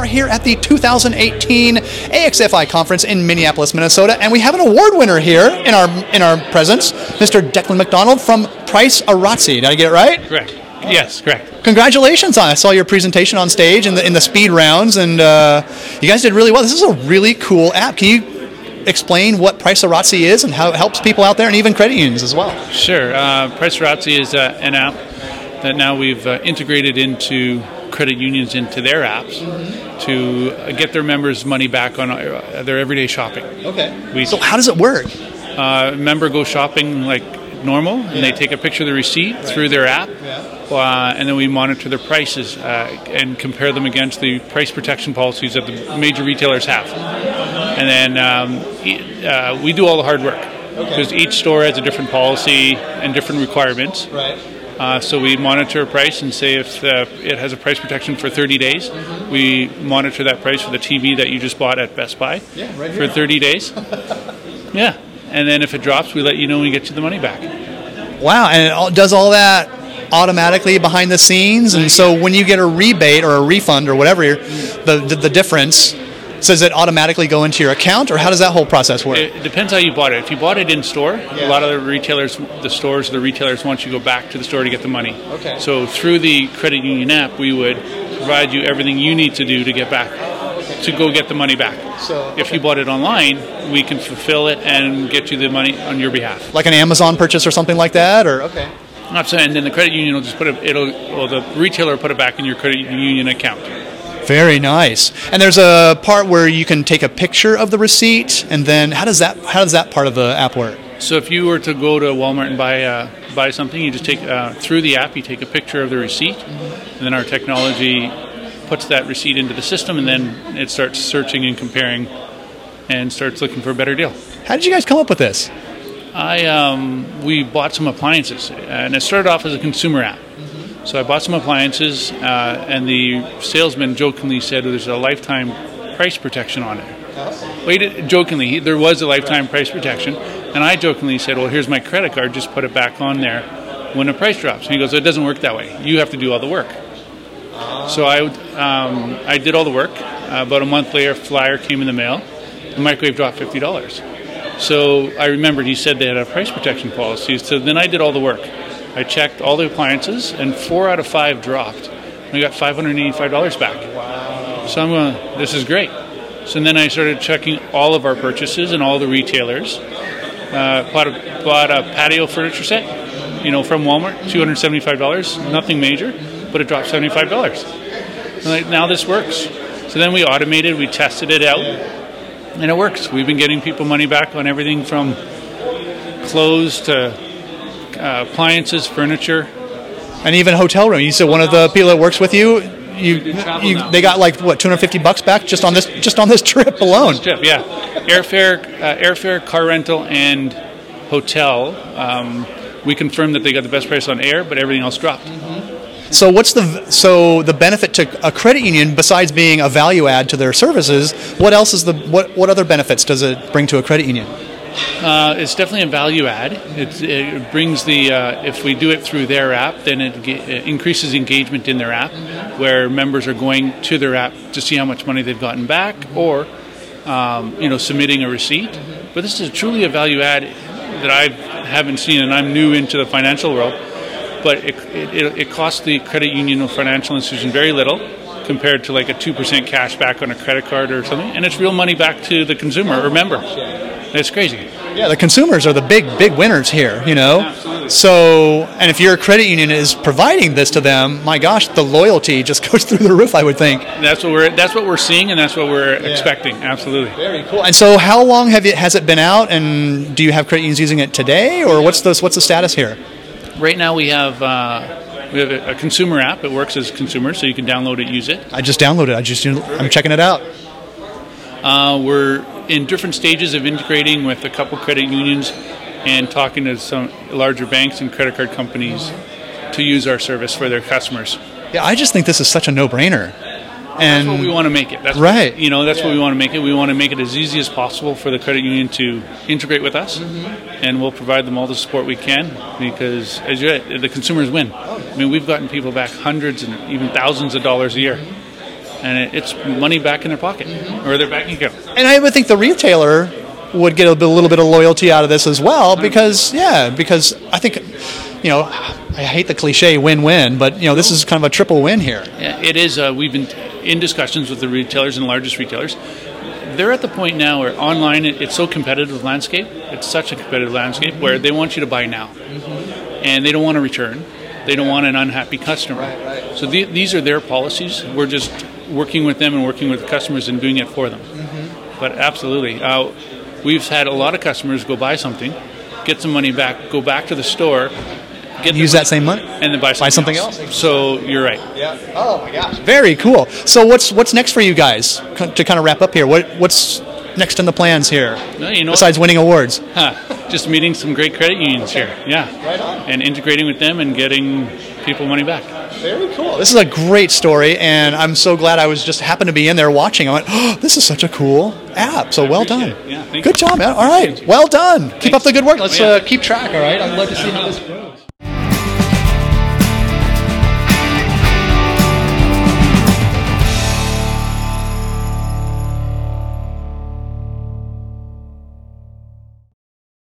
here at the 2018 AXFI conference in Minneapolis, Minnesota, and we have an award winner here in our presence, Mr. Declan McDonald from Price Arazzi. Did I get it right? Correct. Yes, correct. Congratulations on it. I saw your presentation on stage in the speed rounds, and you guys did really well. This is a really cool app. Can you explain what Price Arazzi is and how it helps people out there and even credit unions as well? Sure. Price Arazzi is an app that now we've integrated into credit unions into their apps to get their members' money back on their everyday shopping. Okay. So how does it work? A member goes shopping like normal, and they take a picture of the receipt through their app, and then we monitor their prices and compare them against the price protection policies that the major retailers have. And then we do all the hard work because each store has a different policy and different requirements. Right. So we monitor a price and say if it has a price protection for 30 days, we monitor that price for the TV that you just bought at Best Buy for 30 days. Yeah. And then if it drops, we let you know and we get you the money back. Wow. And it does all that automatically behind the scenes? And so when you get a rebate or a refund or whatever, the difference, does it automatically go into your account, or how does that whole process work? It depends how you bought it. If you bought it in store, a lot of the retailers want you to go back to the store to get the money. Okay. So through the credit union app, we would provide you everything you need to do to get back, to go get the money back. So if you bought it online, we can fulfill it and get you the money on your behalf. Like an Amazon purchase or something like that, or okay. And then the credit union will just the retailer will put it back in your credit union account. Very nice. And there's a part where you can take a picture of the receipt, and then how does that part of the app work? So if you were to go to Walmart and buy something, you just take through the app, you take a picture of the receipt, and then our technology puts that receipt into the system, and then it starts searching and comparing and starts looking for a better deal. How did you guys come up with this? We bought some appliances, and it started off as a consumer app. So I bought some appliances, and the salesman jokingly said there's a lifetime price protection on it. Jokingly, there was a lifetime price protection, and I jokingly said, well, here's my credit card, just put it back on there when the price drops. And he goes, it doesn't work that way. You have to do all the work. So I did all the work. About a month later, a flyer came in the mail. The microwave dropped $50. So I remembered he said they had a price protection policy. So then I did all the work. I checked all the appliances, and 4 out of 5 dropped. We got $585 back. Wow. So I'm going, this is great. So then I started checking all of our purchases and all the retailers. Bought a patio furniture set, from Walmart, $275. Nothing major, but it dropped $75. I'm like, now this works. So then we automated, we tested it out, and it works. We've been getting people money back on everything from clothes to appliances, furniture, and even hotel room. You said one of the people that works with you, they got like what, $250 back just on this trip alone. Yeah, airfare, car rental, and hotel. We confirmed that they got the best price on air, but everything else dropped. So the benefit to a credit union, besides being a value add to their services, what else is what other benefits does it bring to a credit union? It's definitely a value add. It brings if we do it through their app, then it increases engagement in their app, where members are going to their app to see how much money they've gotten back, or submitting a receipt. But this is truly a value add that I haven't seen, and I'm new into the financial world. But it costs the credit union or financial institution very little compared to like a 2% cash back on a credit card or something, and it's real money back to the consumer or member. It's crazy. Yeah, the consumers are the big winners here, Absolutely. So, and if your credit union is providing this to them, my gosh, the loyalty just goes through the roof, I would think. That's what we're seeing, and that's what we're expecting. Absolutely. Very cool. And so, how long has it been out, and do you have credit unions using it today, or what's the status here? Right now, we have a consumer app. It works as consumer, so you can download it, use it. I just downloaded it. I'm checking it out. We're in different stages of integrating with a couple credit unions and talking to some larger banks and credit card companies to use our service for their customers. Yeah, I just think this is such a no-brainer. And that's what we want to make it. That's right. What we want to make it. We want to make it as easy as possible for the credit union to integrate with us, and we'll provide them all the support we can, because the consumers win. I mean, we've gotten people back hundreds and even thousands of dollars a year. and it's money back in their pocket or their bank account. And I would think the retailer would get a little bit of loyalty out of this as well, because I think, I hate the cliche win-win, but this is kind of a triple win here. Yeah, it is. We've been in discussions with the retailers and the largest retailers. They're at the point now where online, it's so competitive landscape. It's such a competitive landscape where they want you to buy now, and they don't want to return. They don't want an unhappy customer. Right. So these are their policies. We're just working with them and working with the customers and doing it for them. But absolutely, we've had a lot of customers go buy something, get some money back, go back to the store, use that same money, and then buy something else. So you're right. Yeah. Oh my gosh. Very cool. So what's next for you guys to kind of wrap up here? What's next in the plans here? Besides winning awards. Just meeting some great credit unions here. Yeah. Right on. And integrating with them and getting people money back. Very cool. This is a great story, and I'm so glad I was just happened to be in there watching. I went, oh, this is such a cool app. So well done. Yeah, good job, man. All right. Well done. Keep up the good work. Let's yeah. keep track, all right? I'd love to see how this grows.